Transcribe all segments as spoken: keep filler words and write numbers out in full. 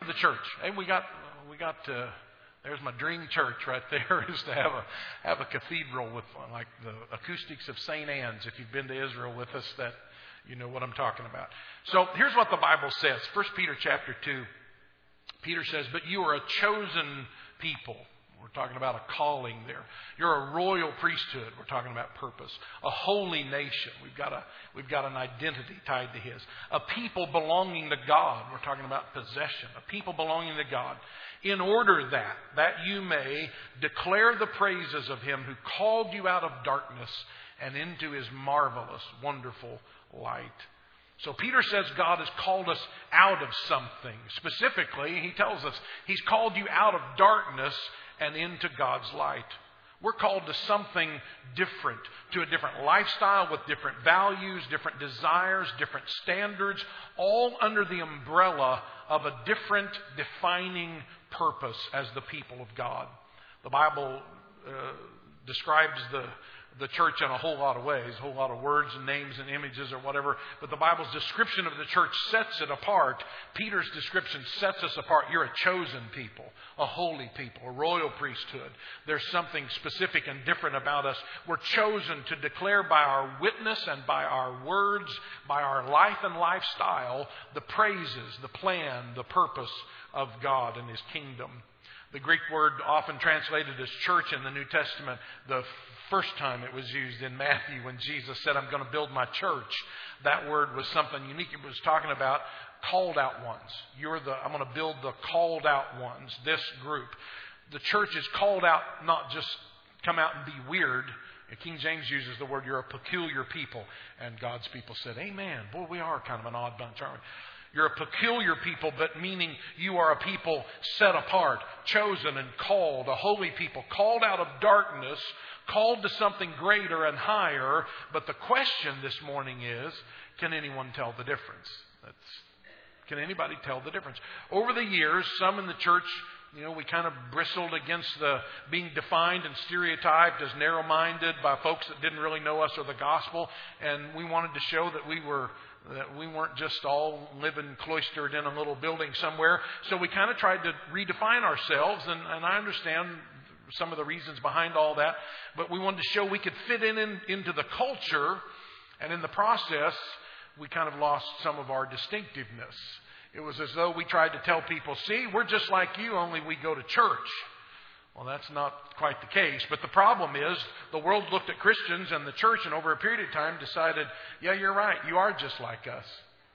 The church. Hey, we got we got. Uh, there's my dream church right there. Is to have a have a cathedral with uh, like the acoustics of Saint Anne's. If you've been to Israel with us, that you know what I'm talking about. So here's what the Bible says. First Peter chapter two. Peter says, "But you are a chosen people." We're talking about a calling there. You're a royal priesthood. We're talking about purpose. A holy nation. We've got a we've got an identity tied to His. A people belonging to God. We're talking about possession. A people belonging to God. In order that that you may declare the praises of Him who called you out of darkness and into His marvelous, wonderful light. So Peter says God has called us out of something. Specifically, he tells us He's called you out of darkness and into God's light. We're called to something different, to a different lifestyle with different values, different desires, different standards, all under the umbrella of a different defining purpose as the people of God. The Bible uh, describes the the church in a whole lot of ways, a whole lot of words and names and images or whatever. But the Bible's description of the church sets it apart. Peter's description sets us apart. You're a chosen people, a holy people, a royal priesthood. There's something specific and different about us. We're chosen to declare by our witness and by our words, by our life and lifestyle, the praises, the plan, the purpose of God and His kingdom. The Greek word often translated as church in the New Testament, the first time it was used in Matthew when Jesus said, "I'm going to build my church." That word was something unique. It was talking about called out ones. You're the, I'm going to build the called out ones, this group. The church is called out, not just come out and be weird. King James uses the word, you're a peculiar people. And God's people said, amen. Boy, we are kind of an odd bunch, aren't we? You're a peculiar people, but meaning you are a people set apart, chosen and called, a holy people, called out of darkness, called to something greater and higher. But the question this morning is, can anyone tell the difference? That's, can anybody tell the difference? Over the years, some in the church, you know, we kind of bristled against the being defined and stereotyped as narrow-minded by folks that didn't really know us or the gospel. And we wanted to show that we were that we weren't just all living cloistered in a little building somewhere. So we kind of tried to redefine ourselves. And, and I understand some of the reasons behind all that. But we wanted to show we could fit in, in into the culture. And in the process, we kind of lost some of our distinctiveness. It was as though we tried to tell people, see, we're just like you, only we go to church. Well, that's not quite the case. But the problem is the world looked at Christians and the church and over a period of time decided, yeah, you're right. You are just like us.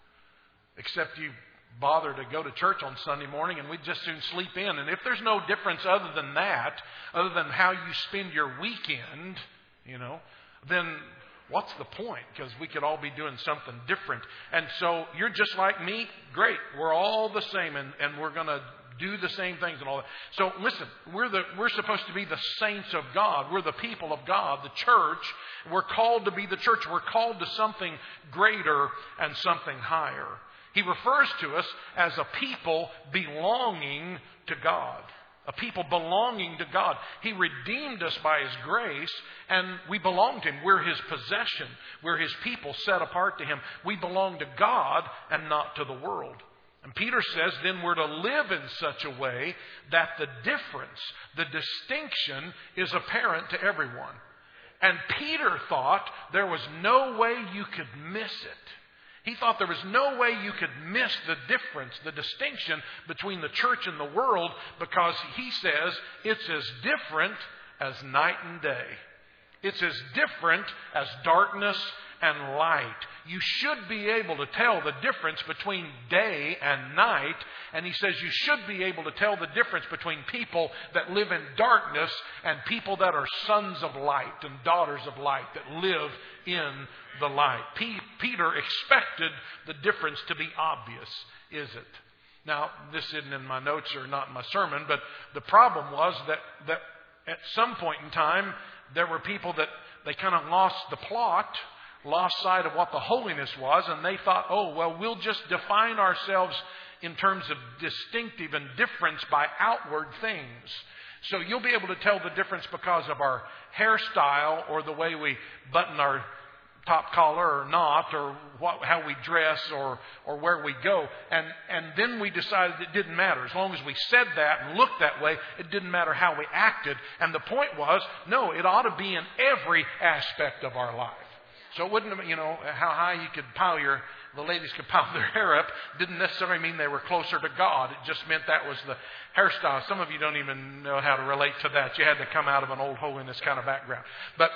Except you bother to go to church on Sunday morning and we'd just soon sleep in. And if there's no difference other than that, other than how you spend your weekend, you know, then what's the point? Because we could all be doing something different. And so you're just like me? Great. We're all the same and, and we're going to do the same things and all that. So listen, we're the we're supposed to be the saints of God. We're the people of God, the church. We're called to be the church. We're called to something greater and something higher. He refers to us as a people belonging to God. A people belonging to God. He redeemed us by His grace and we belong to Him. We're His possession. We're His people set apart to Him. We belong to God and not to the world. And Peter says then we're to live in such a way that the difference, the distinction is apparent to everyone. And Peter thought there was no way you could miss it. He thought there was no way you could miss the difference, the distinction between the church and the world, because he says it's as different as night and day. It's as different as darkness and light. You should be able to tell the difference between day and night. And he says you should be able to tell the difference between people that live in darkness and people that are sons of light and daughters of light that live in the light. P- Peter expected the difference to be obvious, is it? Now, this isn't in my notes or not in my sermon, but the problem was that, that at some point in time, there were people that they kind of lost the plot, lost sight of what the holiness was, and they thought, oh, well, we'll just define ourselves in terms of distinctive and difference by outward things. So you'll be able to tell the difference because of our hairstyle or the way we button our top collar or not, or what, how we dress, or or where we go. And and then we decided it didn't matter. As long as we said that and looked that way, it didn't matter how we acted. And the point was, no, it ought to be in every aspect of our life. So it wouldn't, you know, how high you could pile your, the ladies could pile their hair up didn't necessarily mean they were closer to God. It just meant that was the hairstyle. Some of you don't even know how to relate to that. You had to come out of an old holiness kind of background. But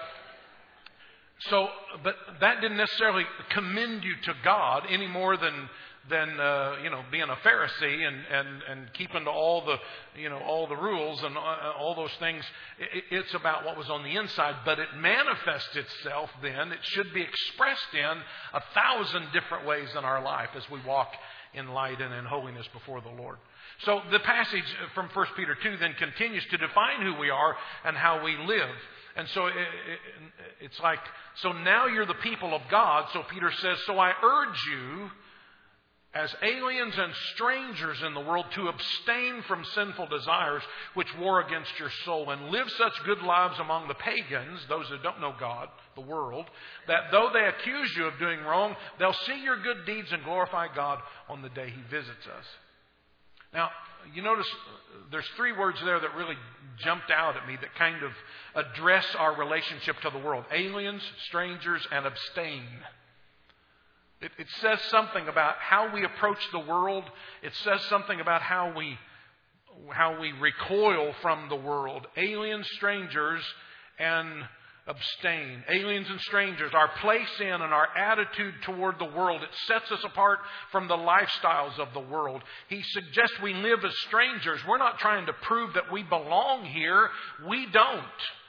So, but that didn't necessarily commend you to God any more than than uh, you know being a Pharisee and, and, and keeping to all the you know all the rules and uh, all those things. It, it's about what was on the inside, but it manifests itself. Then it should be expressed in a thousand different ways in our life as we walk in light and in holiness before the Lord. So the passage from First Peter two then continues to define who we are and how we live. And so it, it, it's like, so now you're the people of God. So Peter says, so I urge you as aliens and strangers in the world to abstain from sinful desires which war against your soul, and live such good lives among the pagans, those who don't know God, the world, that though they accuse you of doing wrong, they'll see your good deeds and glorify God on the day He visits us. Now, you notice there's three words there that really jumped out at me that kind of address our relationship to the world. Aliens, strangers, and abstain. It, it says something about how we approach the world. It says something about how we, how we recoil from the world. Aliens, strangers, and abstain. Aliens and strangers, our place in and our attitude toward the world, it sets us apart from the lifestyles of the world. He suggests we live as strangers. We're not trying to prove that we belong here. We don't.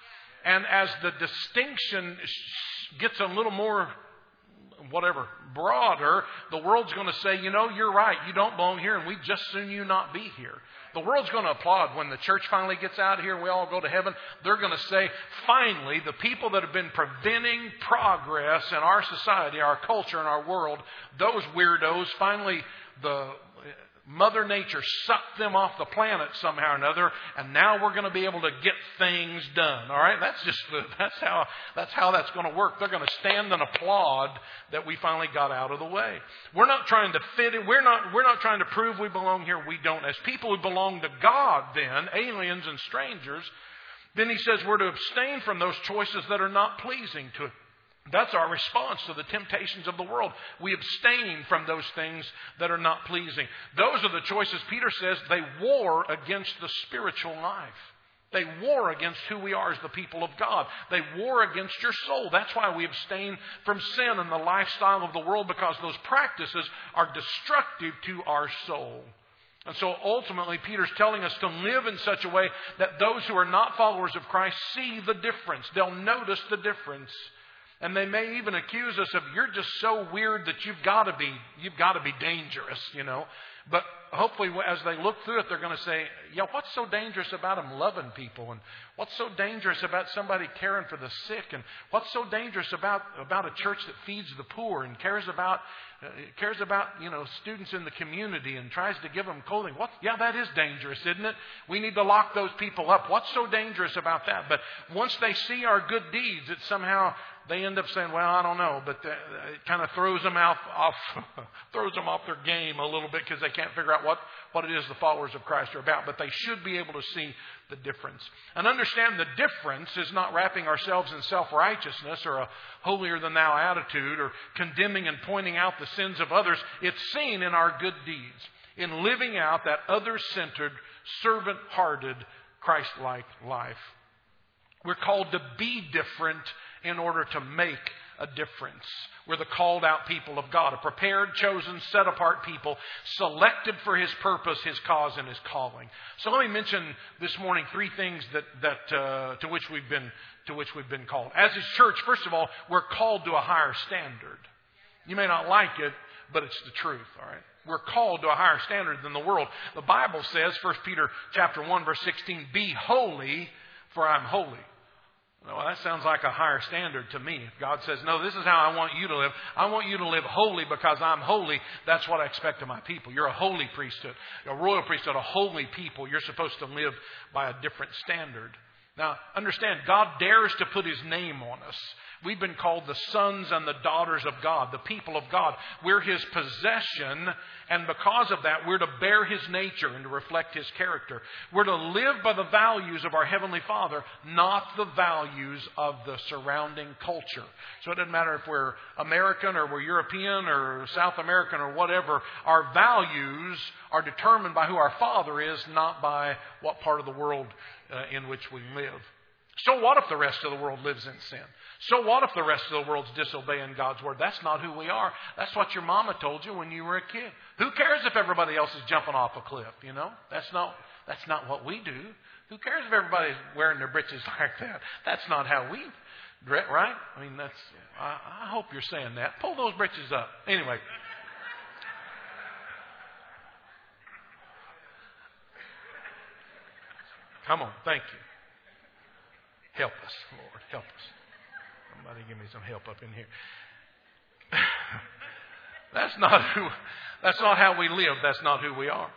And as the distinction gets a little more, whatever, broader, the world's going to say, you know, you're right. You don't belong here, and we'd just soon you not be here. The world's going to applaud when the church finally gets out of here and we all go to heaven. They're going to say, finally, the people that have been preventing progress in our society, our culture, and our world, those weirdos, finally the Mother Nature sucked them off the planet somehow or another, and now we're going to be able to get things done. All right, that's just that's how that's how that's going to work. They're going to stand and applaud that we finally got out of the way. We're not trying to fit in. We're not we're not trying to prove we belong here. We don't. As people who belong to God, then aliens and strangers, then he says we're to abstain from those choices that are not pleasing to That's our response to the temptations of the world. We abstain from those things that are not pleasing. Those are the choices, Peter says, they war against the spiritual life. They war against who we are as the people of God. They war against your soul. That's why we abstain from sin and the lifestyle of the world, because those practices are destructive to our soul. And so ultimately, Peter's telling us to live in such a way that those who are not followers of Christ see the difference. They'll notice the difference. And they may even accuse us of, you're just so weird that you've got to be, you've got to be dangerous, you know. But hopefully as they look through it, they're going to say, yeah, what's so dangerous about them loving people? And what's so dangerous about somebody caring for the sick? And what's so dangerous about, about a church that feeds the poor and cares about, uh, cares about, you know, students in the community and tries to give them clothing? What? Yeah, that is dangerous, isn't it? We need to lock those people up. What's so dangerous about that? But once they see our good deeds, it somehow they end up saying, well, I don't know, but it kind of throws them off, off throws them off their game a little bit because they can't figure out what, what it is the followers of Christ are about. But they should be able to see the difference. And understand the difference is not wrapping ourselves in self-righteousness or a holier-than-thou attitude or condemning and pointing out the sins of others. It's seen in our good deeds, in living out that other-centered, servant-hearted, Christ-like life. We're called to be different in order to make a difference. We're the called out people of God, a prepared, chosen, set apart people, selected for His purpose, His cause, and His calling. So let me mention this morning three things that that uh, to which we've been to which we've been called. As His church, first of all, we're called to a higher standard. You may not like it, but it's the truth. All right. We're called to a higher standard than the world. The Bible says, First Peter chapter one, verse sixteen, "Be holy, for I'm holy." Well, that sounds like a higher standard to me. If God says, no, this is how I want you to live. I want you to live holy because I'm holy. That's what I expect of my people. You're a holy priesthood, a royal priesthood, a holy people. You're supposed to live by a different standard. Now, understand, God dares to put His name on us. We've been called the sons and the daughters of God, the people of God. We're His possession, and because of that, we're to bear His nature and to reflect His character. We're to live by the values of our Heavenly Father, not the values of the surrounding culture. So it doesn't matter if we're American or we're European or South American or whatever. Our values are determined by who our Father is, not by what part of the world uh, in which we live. So what if the rest of the world lives in sin? So what if the rest of the world's disobeying God's Word? That's not who we are. That's what your mama told you when you were a kid. Who cares if everybody else is jumping off a cliff, you know? That's not, that's not what we do. Who cares if everybody's wearing their britches like that? That's not how we, right? I mean, that's, I, I hope you're saying that. Pull those britches up. Anyway. Come on, thank you. Help us, Lord, help us. Somebody give me some help up in here. That's not who. That's not how we live. That's not who we are.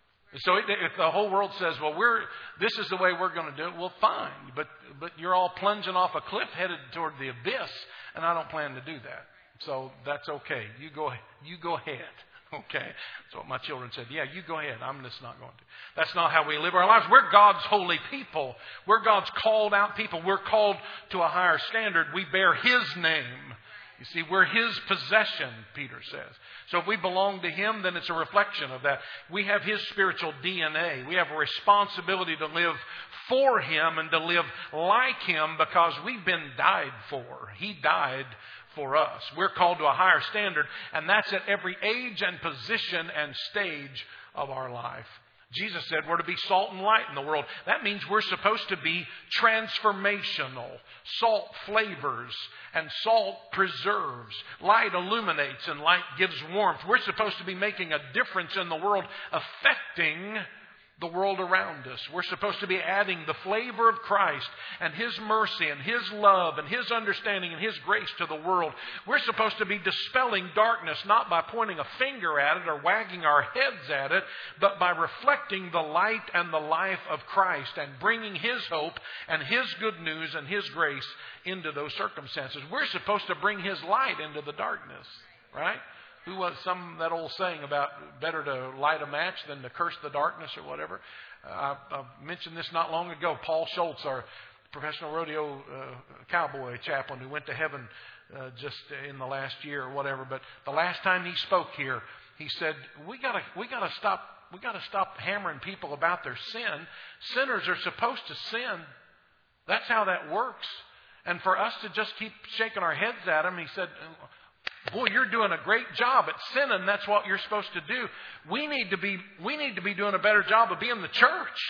So if the whole world says, "Well, we're this is the way we're going to do it," well, fine. But but you're all plunging off a cliff headed toward the abyss, and I don't plan to do that. So that's okay. You go. You go ahead. Okay. That's what my children said. Yeah, you go ahead. I'm just not going to. That's not how we live our lives. We're God's holy people. We're God's called out people. We're called to a higher standard. We bear His name. You see, we're His possession, Peter says. So if we belong to Him, then it's a reflection of that. We have His spiritual D N A. We have a responsibility to live for Him and to live like Him because we've been died for. He died for us. We're called to a higher standard, and that's at every age and position and stage of our life. Jesus said we're to be salt and light in the world. That means we're supposed to be transformational. Salt flavors and salt preserves. Light illuminates and light gives warmth. We're supposed to be making a difference in the world, affecting the world around us. We're supposed to be adding the flavor of Christ and His mercy and His love and His understanding and His grace to the world. We're supposed to be dispelling darkness, not by pointing a finger at it or wagging our heads at it, but by reflecting the light and the life of Christ and bringing His hope and His good news and His grace into those circumstances. We're supposed to bring His light into the darkness, right? Who was some that old saying about better to light a match than to curse the darkness or whatever? Uh, I, I mentioned this not long ago. Paul Schultz, our professional rodeo uh, cowboy chaplain who went to heaven uh, just in the last year or whatever. But the last time he spoke here, he said, "We gotta, we gotta stop, we gotta stop hammering people about their sin. Sinners are supposed to sin. That's how that works. And for us to just keep shaking our heads at them," he said, "Boy, you're doing a great job at sinning. That's what you're supposed to do. We need to be, we need to be doing a better job of being the church.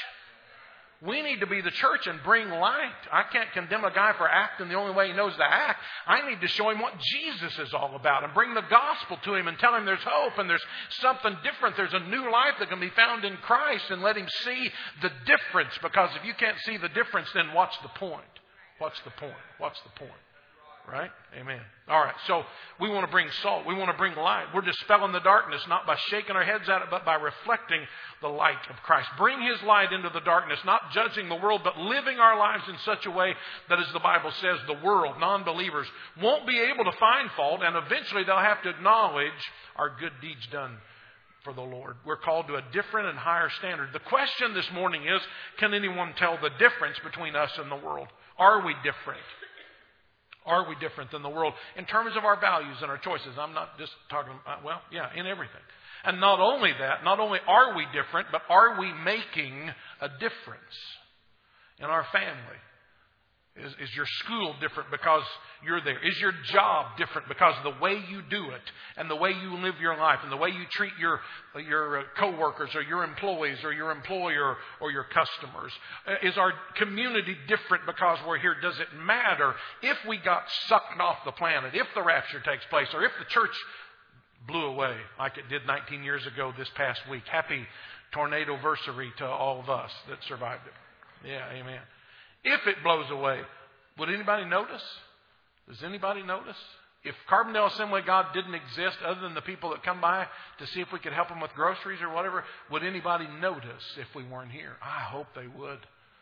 We need to be the church and bring light. I can't condemn a guy for acting the only way he knows to act. I need to show him what Jesus is all about and bring the gospel to him and tell him there's hope and there's something different. There's a new life that can be found in Christ, and let him see the difference. Because if you can't see the difference, then what's the point? What's the point? What's the point? Right? Amen. All right. So we want to bring salt. We want to bring light. We're dispelling the darkness, not by shaking our heads at it, but by reflecting the light of Christ. Bring His light into the darkness, not judging the world, but living our lives in such a way that, as the Bible says, the world, non-believers, won't be able to find fault, and eventually they'll have to acknowledge our good deeds done for the Lord. We're called to a different and higher standard. The question this morning is, can anyone tell the difference between us and the world? Are we different? Are we different than the world in terms of our values and our choices? I'm not just talking about, well, yeah, in everything. And not only that, not only are we different, but are we making a difference in our family? Is, is your school different because you're there? Is your job different because of the way you do it and the way you live your life and the way you treat your your coworkers or your employees or your employer or your customers? Is our community different because we're here? Does it matter if we got sucked off the planet, if the rapture takes place, or if the church blew away like it did nineteen years ago this past week? Happy tornado-versary to all of us that survived it. Yeah, amen. If it blows away, would anybody notice? Does anybody notice? If Carbondale Assembly of God didn't exist, other than the people that come by to see if we could help them with groceries or whatever, would anybody notice if we weren't here? I hope they would.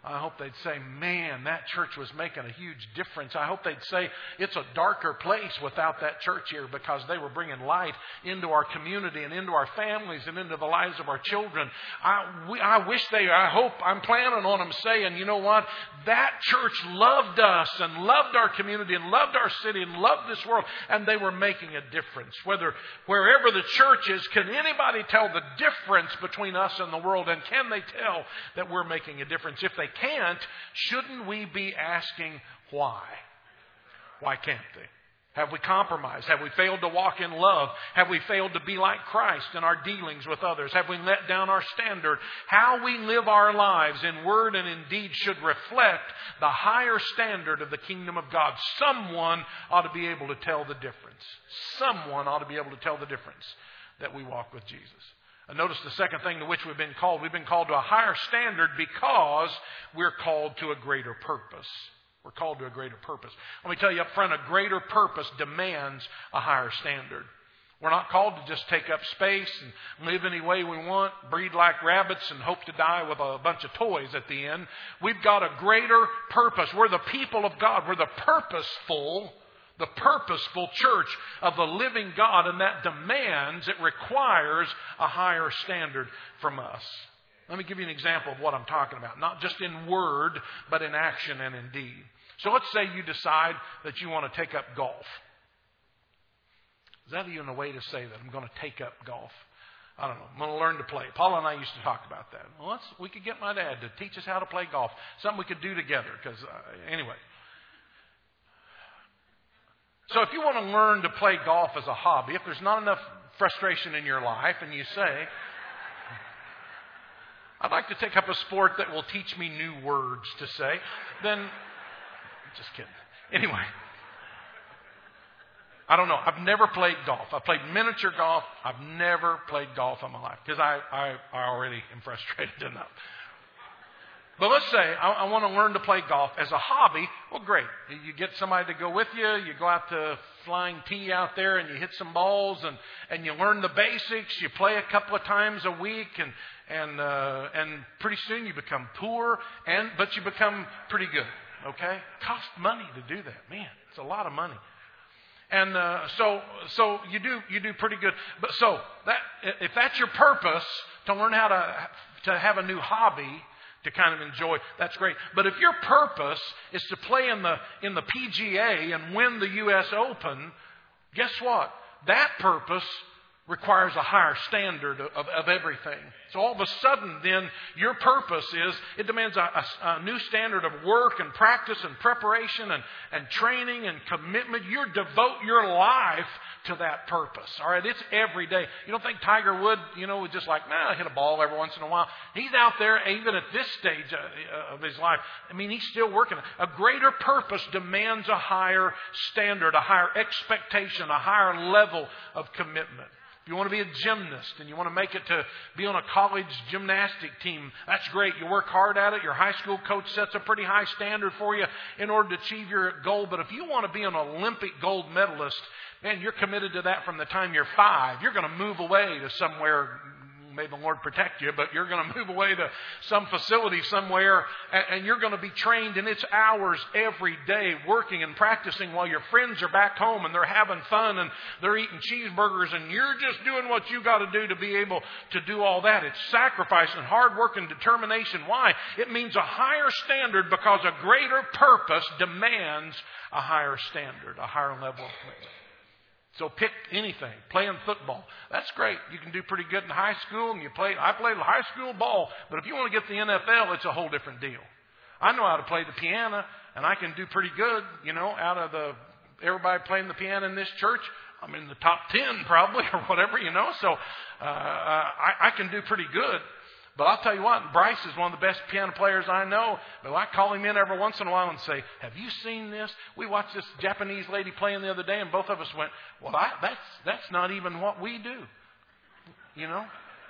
I hope they'd say, man, that church was making a huge difference. I hope they'd say it's a darker place without that church here, because they were bringing light into our community and into our families and into the lives of our children. I, we, I wish they, I hope, I'm planning on them saying, you know what, that church loved us and loved our community and loved our city and loved this world, and they were making a difference. Whether, wherever the church is, can anybody tell the difference between us and the world? And can they tell that we're making a difference? If they can't, shouldn't we be asking why? Why can't they? Have we compromised? Have we failed to walk in love? Have we failed to be like Christ in our dealings with others? Have we let down our standard? How we live our lives in word and in deed should reflect the higher standard of the kingdom of God. Someone ought to be able to tell the difference. Someone ought to be able to tell the difference that we walk with Jesus. And notice the second thing to which we've been called. We've been called to a higher standard because we're called to a greater purpose. We're called to a greater purpose. Let me tell you up front, a greater purpose demands a higher standard. We're not called to just take up space and live any way we want, breed like rabbits, and hope to die with a bunch of toys at the end. We've got a greater purpose. We're the people of God. We're the purposeful The purposeful church of the living God, and that demands, it requires a higher standard from us. Let me give you an example of what I'm talking about. Not just in word, but in action and in deed. So let's say you decide that you want to take up golf. Is that even a way to say that? I'm going to take up golf. I don't know. I'm going to learn to play. Paula and I used to talk about that. Well, let's, we could get my dad to teach us how to play golf. Something we could do together. Because uh, anyway. So if you want to learn to play golf as a hobby, if there's not enough frustration in your life and you say, I'd like to take up a sport that will teach me new words to say, then, just kidding. Anyway, I don't know. I've never played golf. I've played miniature golf. I've never played golf in my life because I, I, I already am frustrated enough. But let's say I, I want to learn to play golf as a hobby. Well, great. You get somebody to go with you. You go out to flying tee out there and you hit some balls and, and you learn the basics. You play a couple of times a week and and uh, and pretty soon you become poor, and but you become pretty good. Okay, costs money to do that. Man, it's a lot of money. And uh, so so you do you do pretty good. But so that if that's your purpose, to learn how to to have a new hobby, to kind of enjoy, that's great. But if your purpose is to play in the in the P G A and win the U S Open, guess what? That purpose requires a higher standard of, of everything. So all of a sudden, then, your purpose is, it demands a, a, a new standard of work and practice and preparation and, and training and commitment. You devote your life to that purpose. All right, it's every day. You don't think Tiger Woods, you know, was just like, nah, I hit a ball every once in a while. He's out there even at this stage of his life. I mean, he's still working. A greater purpose demands a higher standard, a higher expectation, a higher level of commitment. If you want to be a gymnast and you want to make it to be on a college gymnastic team, that's great. You work hard at it. Your high school coach sets a pretty high standard for you in order to achieve your goal. But if you want to be an Olympic gold medalist, man, you're committed to that from the time you're five. You're going to move away to somewhere, may the Lord protect you, but you're going to move away to some facility somewhere, and you're going to be trained, and it's hours every day working and practicing while your friends are back home and they're having fun and they're eating cheeseburgers, and you're just doing what you got to do to be able to do all that. It's sacrifice and hard work and determination. Why? It means a higher standard because a greater purpose demands a higher standard, a higher level of commitment. So pick anything. Playing football. That's great. You can do pretty good in high school, and you play. I played high school ball, but if you want to get the N F L, it's a whole different deal. I know how to play the piano, and I can do pretty good. You know, out of the everybody playing the piano in this church, I'm in the top ten probably or whatever. You know, so uh, I, I can do pretty good. But I'll tell you what, Bryce is one of the best piano players I know. But I call him in every once in a while and say, have you seen this? We watched this Japanese lady playing the other day, and both of us went, well, I, that's that's not even what we do. You know?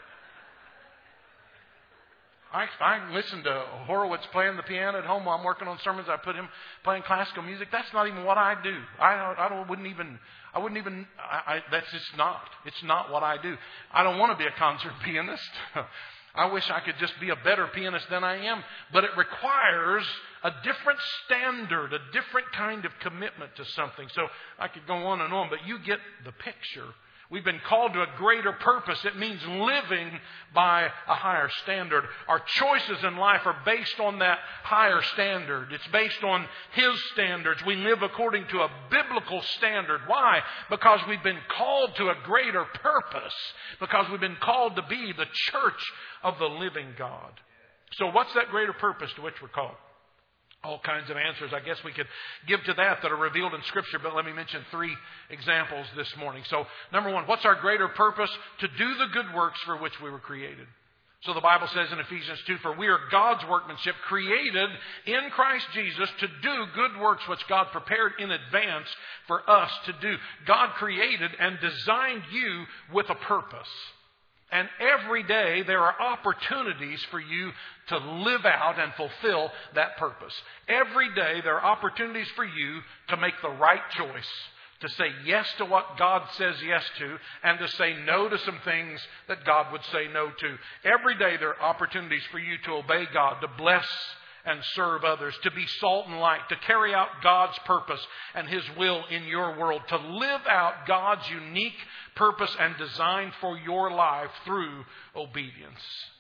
I, I listen to Horowitz playing the piano at home while I'm working on sermons. I put him playing classical music. That's not even what I do. I, I don't, wouldn't even, I wouldn't even, I, I, that's just not. It's not what I do. I don't want to be a concert pianist. I wish I could just be a better pianist than I am. But it requires a different standard, a different kind of commitment to something. So I could go on and on, but you get the picture. We've been called to a greater purpose. It means living by a higher standard. Our choices in life are based on that higher standard. It's based on His standards. We live according to a biblical standard. Why? Because we've been called to a greater purpose. Because we've been called to be the church of the living God. So what's that greater purpose to which we're called? All kinds of answers I guess we could give to that that are revealed in Scripture, but let me mention three examples this morning. So, number one, what's our greater purpose? To do the good works for which we were created. So the Bible says in Ephesians two, for we are God's workmanship, created in Christ Jesus to do good works which God prepared in advance for us to do. God created and designed you with a purpose. And every day there are opportunities for you to live out and fulfill that purpose. Every day there are opportunities for you to make the right choice, to say yes to what God says yes to, and to say no to some things that God would say no to. Every day there are opportunities for you to obey God, to bless and serve others, to be salt and light, to carry out God's purpose and His will in your world, to live out God's unique purpose and design for your life through obedience.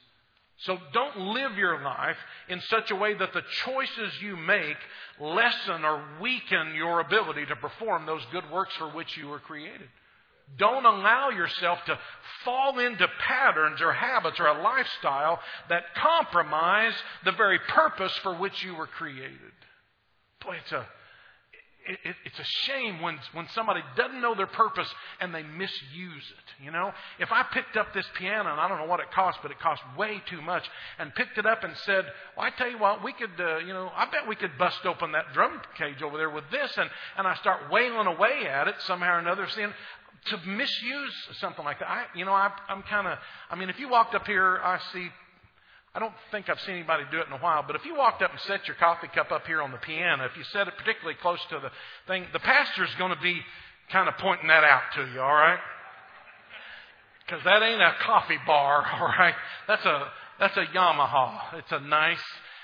So don't live your life in such a way that the choices you make lessen or weaken your ability to perform those good works for which you were created. Don't allow yourself to fall into patterns or habits or a lifestyle that compromise the very purpose for which you were created. Boy, it's a it, it, it's a shame when when somebody doesn't know their purpose and they misuse it. You know, if I picked up this piano and I don't know what it cost, but it cost way too much, and picked it up and said, "Well, I tell you what, we could, uh, you know, I bet we could bust open that drum cage over there with this," and and I start wailing away at it somehow or another, seeing. To misuse something like that. I, you know, I, I'm kind of, I mean, if you walked up here, I see, I don't think I've seen anybody do it in a while, but if you walked up and set your coffee cup up here on the piano, if you set it particularly close to the thing, the pastor's going to be kind of pointing that out to you, all right? Because that ain't a coffee bar, all right? That's a, that's a Yamaha. It's a nice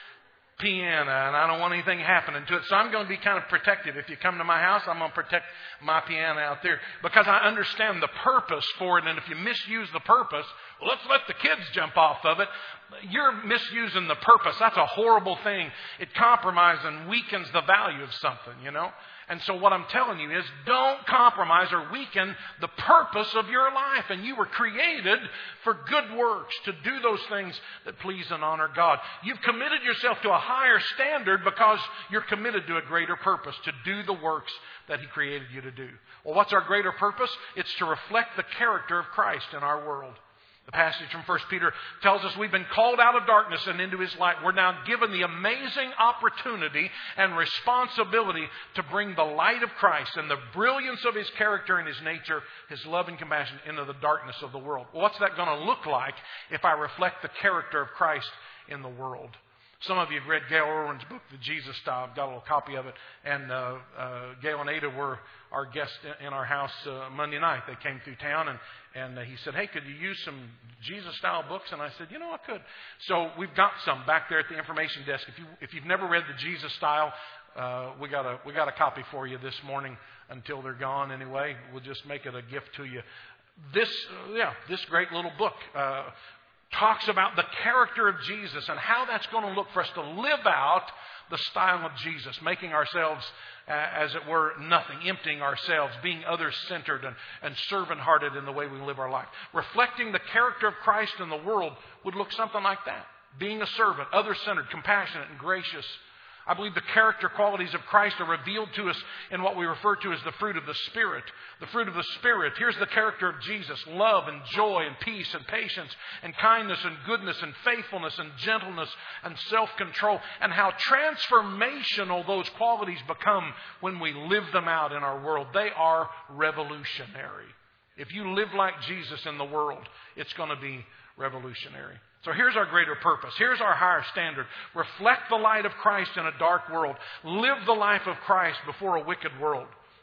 piano, and I don't want anything happening to it. So I'm going to be kind of protective. If you come to my house, I'm going to protect my piano out there because I understand the purpose for it. And if you misuse the purpose, well, let's let the kids jump off of it. You're misusing the purpose. That's a horrible thing. It compromises and weakens the value of something, you know. And so what I'm telling you is don't compromise or weaken the purpose of your life. And you were created for good works, to do those things that please and honor God. You've committed yourself to a higher standard because you're committed to a greater purpose, to do the works that He created you to do. Well, what's our greater purpose? It's to reflect the character of Christ in our world. The passage from First Peter tells us we've been called out of darkness and into His light. We're now given the amazing opportunity and responsibility to bring the light of Christ and the brilliance of His character and His nature, His love and compassion into the darkness of the world. What's that going to look like if I reflect the character of Christ in the world? Some of you have read Gail Irwin's book, The Jesus Style. I've got a little copy of it. And uh, uh, Gail and Ada were our guests in our house uh, Monday night. They came through town, and, and uh, he said, "Hey, could you use some Jesus Style books?" And I said, "You know, I could." So we've got some back there at the information desk. If you if you've never read The Jesus Style, uh, we got a we got a copy for you this morning until they're gone. Anyway, we'll just make it a gift to you. This uh, yeah, this great little book. Uh, talks about the character of Jesus and how that's going to look for us to live out the style of Jesus, making ourselves, uh, as it were, nothing, emptying ourselves, being others-centered and, and servant-hearted in the way we live our life. Reflecting the character of Christ in the world would look something like that. Being a servant, other-centered, compassionate, and gracious. I believe the character qualities of Christ are revealed to us in what we refer to as the fruit of the Spirit. The fruit of the Spirit. Here's the character of Jesus. Love and joy and peace and patience and kindness and goodness and faithfulness and gentleness and self-control. And how transformational those qualities become when we live them out in our world. They are revolutionary. If you live like Jesus in the world, it's going to be revolutionary. So here's our greater purpose. Here's our higher standard. Reflect the light of Christ in a dark world. Live the life of Christ before a wicked world.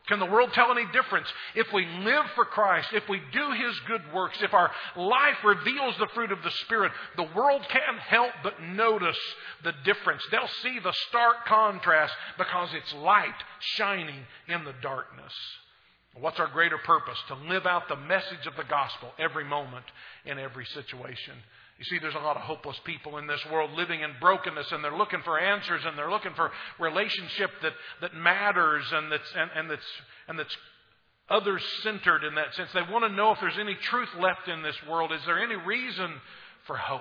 Can the world tell any difference? If we live for Christ, if we do His good works, if our life reveals the fruit of the Spirit, the world can't help but notice the difference. They'll see the stark contrast because it's light shining in the darkness. What's our greater purpose? To live out the message of the gospel every moment in every situation. You see, there's a lot of hopeless people in this world living in brokenness, and they're looking for answers, and they're looking for relationship that, that matters and that's and, and that's and that's others centered in that sense. They want to know if there's any truth left in this world. Is there any reason for hope?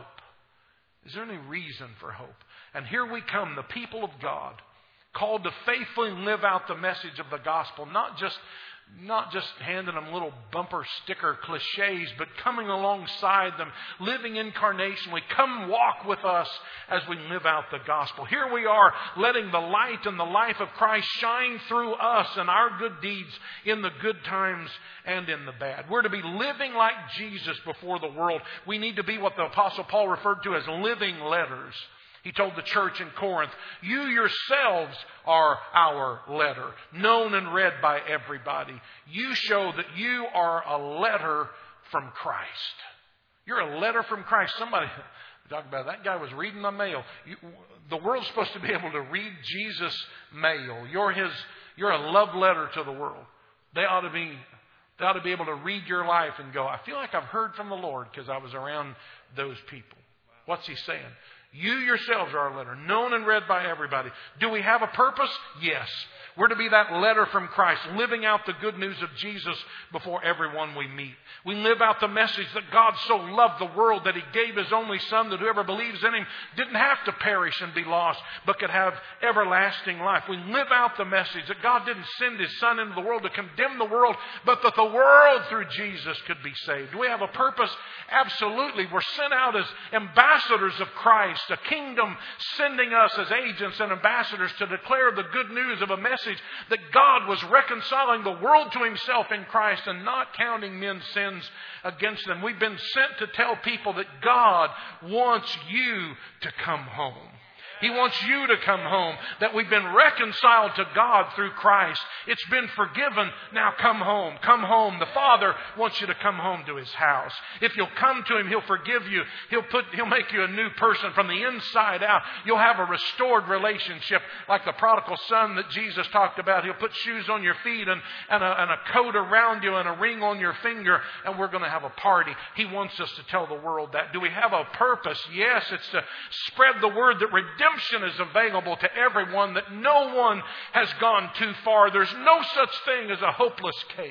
Is there any reason for hope? And here we come, the people of God, called to faithfully live out the message of the gospel, not just Not just handing them little bumper sticker cliches, but coming alongside them, living incarnationally. Come walk with us as we live out the gospel. Here we are, letting the light and the life of Christ shine through us and our good deeds in the good times and in the bad. We're to be living like Jesus before the world. We need to be what the Apostle Paul referred to as living letters. He told the church in Corinth, you yourselves are our letter, known and read by everybody. You show that you are a letter from Christ. You're a letter from Christ. Somebody talked about it. That guy was reading my mail. You, the world's supposed to be able to read Jesus' mail. You're his. You're a love letter to the world. They ought to be. They ought to be able to read your life and go, I feel like I've heard from the Lord because I was around those people. What's He saying? You yourselves are our letter, known and read by everybody. Do we have a purpose? Yes. We're to be that letter from Christ, living out the good news of Jesus before everyone we meet. We live out the message that God so loved the world that He gave His only Son, that whoever believes in Him didn't have to perish and be lost, but could have everlasting life. We live out the message that God didn't send His Son into the world to condemn the world, but that the world through Jesus could be saved. Do we have a purpose? Absolutely. We're sent out as ambassadors of Christ, a kingdom sending us as agents and ambassadors to declare the good news of a message that God was reconciling the world to Himself in Christ and not counting men's sins against them. We've been sent to tell people that God wants you to come home. He wants you to come home, that we've been reconciled to God through Christ. It's been forgiven. Now come home. Come home. The Father wants you to come home to His house. If you'll come to Him, He'll forgive you. He'll put, He'll make you a new person from the inside out. You'll have a restored relationship like the prodigal son that Jesus talked about. He'll put shoes on your feet and, and, a, and a coat around you and a ring on your finger, and we're going to have a party. He wants us to tell the world that. Do we have a purpose? Yes, it's to spread the word that redemption Redemption is available to everyone, that no one has gone too far. There's no such thing as a hopeless case.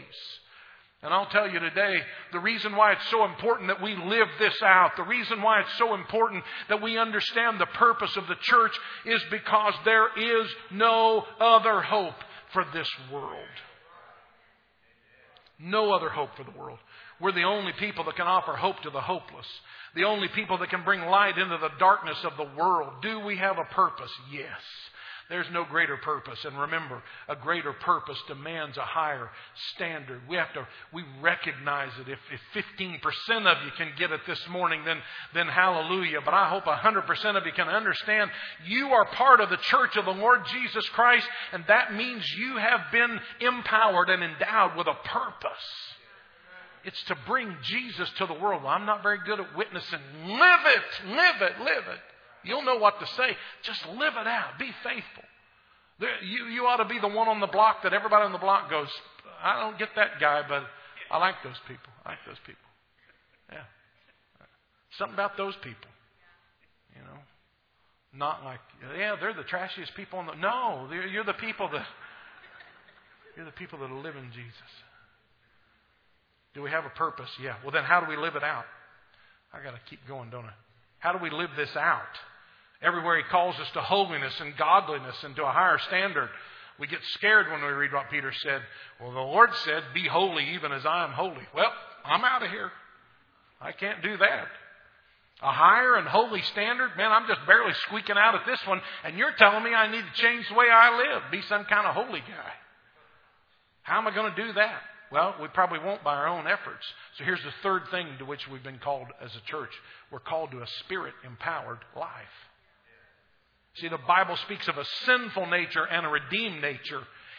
And I'll tell you today, the reason why it's so important that we live this out, the reason why it's so important that we understand the purpose of the church is because there is no other hope for this world. No other hope for the world. We're the only people that can offer hope to the hopeless. The only people that can bring light into the darkness of the world. Do we have a purpose? Yes. There's no greater purpose. And remember, a greater purpose demands a higher standard. We have to, we recognize it. If, if fifteen percent of you can get it this morning, then, then hallelujah. But I hope one hundred percent of you can understand you are part of the church of the Lord Jesus Christ. And that means you have been empowered and endowed with a purpose. It's to bring Jesus to the world. Well, I'm not very good at witnessing. Live it, live it, live it. You'll know what to say. Just live it out. Be faithful. There, you, you ought to be the one on the block that everybody on the block goes, I don't get that guy, but I like those people. I like those people. Yeah. Something about those people. You know. Not like, yeah, they're the trashiest people on the... No, you're the people that... You're the people that live in Jesus. Do we have a purpose? Yeah. Well, then how do we live it out? I got to keep going, don't I? How do we live this out? Everywhere He calls us to holiness and godliness and to a higher standard. We get scared when we read what Peter said. Well, the Lord said, be holy even as I am holy. Well, I'm out of here. I can't do that. A higher and holy standard? Man, I'm just barely squeaking out at this one. And you're telling me I need to change the way I live. Be some kind of holy guy. How am I going to do that? Well, we probably won't by our own efforts. So here's the third thing to which we've been called as a church. We're called to a Spirit-empowered life. See, the Bible speaks of a sinful nature and a redeemed nature.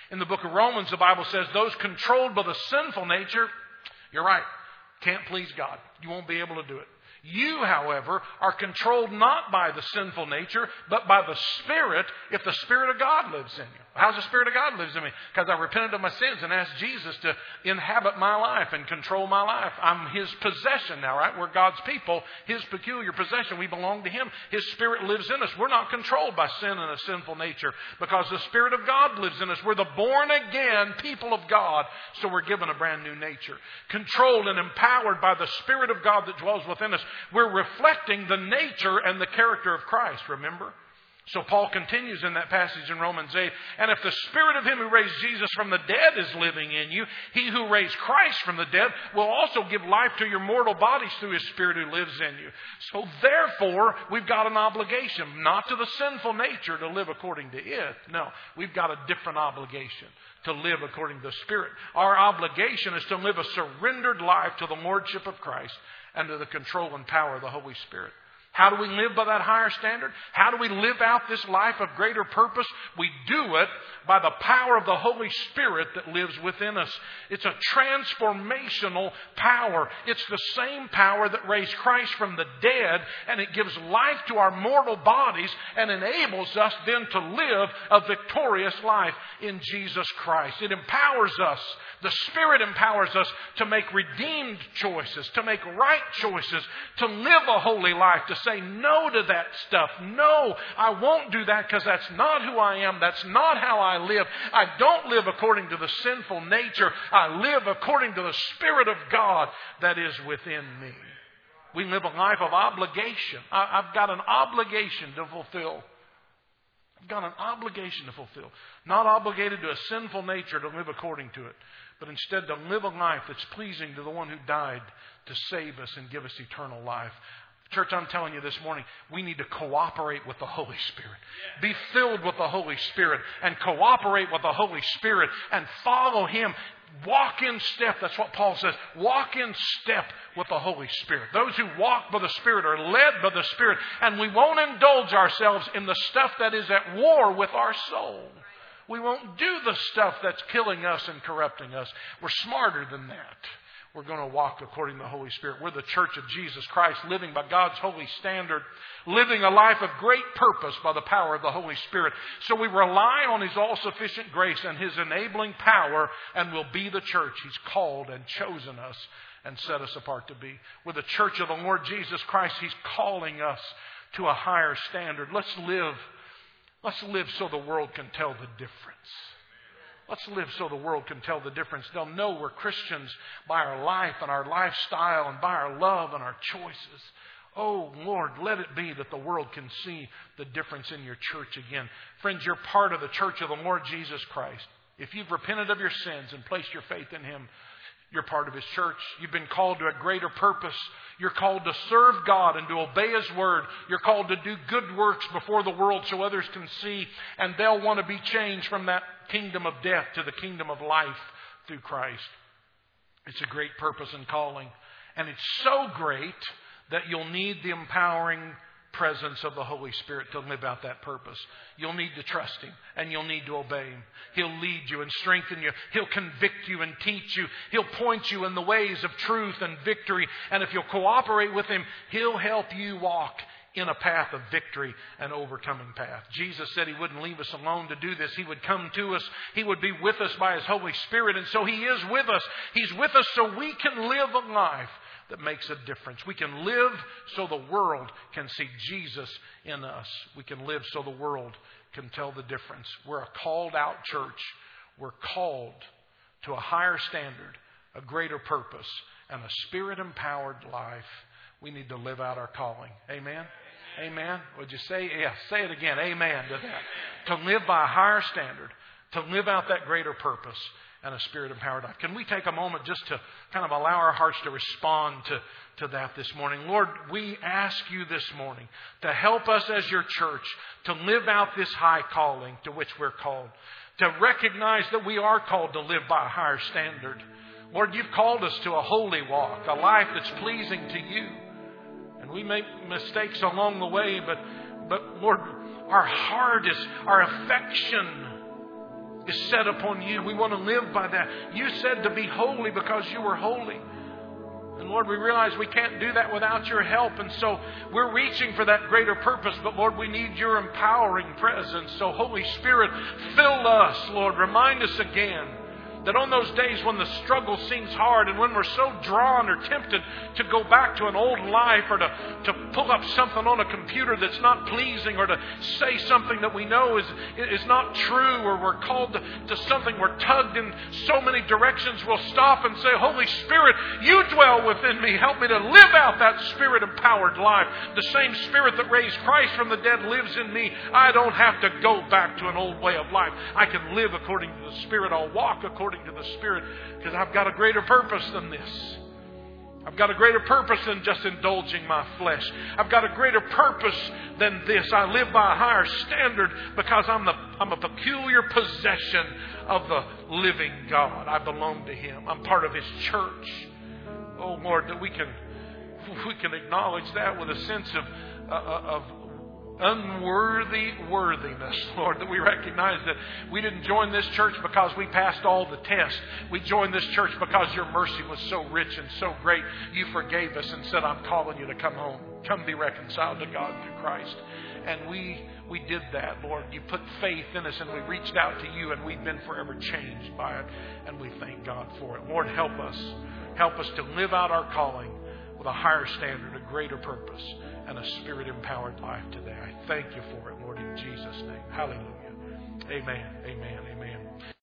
In the book of Romans, the Bible says those controlled by the sinful nature, you're right, can't please God. You won't be able to do it. You, however, are controlled not by the sinful nature, but by the Spirit, if the Spirit of God lives in you. How's the Spirit of God lives in me? Because I repented of my sins and asked Jesus to inhabit my life and control my life. I'm His possession now, right? We're God's people, His peculiar possession. We belong to Him. His Spirit lives in us. We're not controlled by sin and a sinful nature because the Spirit of God lives in us. We're the born-again people of God, so we're given a brand new nature. Controlled and empowered by the Spirit of God that dwells within us. We're reflecting the nature and the character of Christ, remember? So Paul continues in that passage in Romans eight, and if the Spirit of Him who raised Jesus from the dead is living in you, He who raised Christ from the dead will also give life to your mortal bodies through His Spirit who lives in you. So therefore, we've got an obligation, not to the sinful nature to live according to it. No, we've got a different obligation to live according to the Spirit. Our obligation is to live a surrendered life to the Lordship of Christ and to the control and power of the Holy Spirit. How do we live by that higher standard? How do we live out this life of greater purpose? We do it by the power of the Holy Spirit that lives within us. It's a transformational power. It's the same power that raised Christ from the dead, and it gives life to our mortal bodies and enables us then to live a victorious life in Jesus Christ. It empowers us. The Spirit empowers us to make redeemed choices, to make right choices, to live a holy life, to say no to that stuff. No, I won't do that because that's not who I am. That's not how I live. I don't live according to the sinful nature. I live according to the Spirit of God that is within me. We live a life of obligation. I, I've got an obligation to fulfill. I've got an obligation to fulfill. Not obligated to a sinful nature to live according to it, but instead to live a life that's pleasing to the one who died to save us and give us eternal life. Church, I'm telling you this morning, we need to cooperate with the Holy Spirit. Be filled with the Holy Spirit and cooperate with the Holy Spirit and follow Him. Walk in step. That's what Paul says. Walk in step with the Holy Spirit. Those who walk by the Spirit are led by the Spirit. And we won't indulge ourselves in the stuff that is at war with our soul. We won't do the stuff that's killing us and corrupting us. We're smarter than that. We're going to walk according to the Holy Spirit. We're the church of Jesus Christ, living by God's holy standard, living a life of great purpose by the power of the Holy Spirit. So we rely on His all-sufficient grace and His enabling power, and we'll be the church He's called and chosen us and set us apart to be. We're the church of the Lord Jesus Christ. He's calling us to a higher standard. Let's live. Let's live so the world can tell the difference. Let's live so the world can tell the difference. They'll know we're Christians by our life and our lifestyle and by our love and our choices. Oh, Lord, let it be that the world can see the difference in your church again. Friends, you're part of the church of the Lord Jesus Christ. If you've repented of your sins and placed your faith in Him, you're part of His church. You've been called to a greater purpose. You're called to serve God and to obey His word. You're called to do good works before the world so others can see, and they'll want to be changed from that kingdom of death to the kingdom of life through Christ. It's a great purpose and calling. And it's so great that you'll need the empowering presence of the Holy Spirit to live out that purpose. You'll need to trust Him and you'll need to obey Him. He'll lead you and strengthen you. He'll convict you and teach you. He'll point you in the ways of truth and victory. And if you'll cooperate with Him, He'll help you walk in a path of victory and overcoming path. Jesus said He wouldn't leave us alone to do this. He would come to us. He would be with us by His Holy Spirit. And so He is with us. He's with us so we can live a life that makes a difference. We can live so the world can see Jesus in us. We can live so the world can tell the difference. We're a called out church. We're called to a higher standard, a greater purpose, and a Spirit-empowered life. We need to live out our calling. Amen? Amen. Would you say, yeah, say it again. Amen to that. To live by a higher standard, to live out that greater purpose and a Spirit-empowered life. Can we take a moment just to kind of allow our hearts to respond to, to that this morning? Lord, we ask You this morning to help us as Your church to live out this high calling to which we're called. To recognize that we are called to live by a higher standard. Lord, You've called us to a holy walk, a life that's pleasing to You. And we make mistakes along the way, but, but Lord, our heart is, our affection is set upon you. We want to live by that. You said to be holy because you were holy. And Lord, we realize we can't do that without your help. And so we're reaching for that greater purpose. But Lord, we need your empowering presence. So Holy Spirit, fill us, Lord. Remind us again that on those days when the struggle seems hard and when we're so drawn or tempted to go back to an old life or to, to pull up something on a computer that's not pleasing or to say something that we know is, is not true, or we're called to, to something, we're tugged in so many directions, we'll stop and say, Holy Spirit, you dwell within me. Help me to live out that Spirit-empowered life. The same Spirit that raised Christ from the dead lives in me. I don't have to go back to an old way of life. I can live according to the Spirit. I'll walk according to the Spirit, because I've got a greater purpose than this. I've got a greater purpose than just indulging my flesh. I've got a greater purpose than this. I live by a higher standard because I'm the I'm a peculiar possession of the living God. I belong to Him. I'm part of His church. Oh Lord, that we can we can acknowledge that with a sense of uh, of unworthy worthiness, Lord, that we recognize that we didn't join this church because we passed all the tests. We joined this church because your mercy was so rich and so great. You forgave us and said, I'm calling you to come home. Come be reconciled to God through Christ. And we we did that, Lord. You put faith in us and we reached out to you, and we've been forever changed by it. And we thank God for it. Lord, help us. Help us to live out our calling with a higher standard, a greater purpose, and a Spirit-empowered life today. I thank you for it, Lord, in Jesus' name. Hallelujah. Amen. Amen. Amen.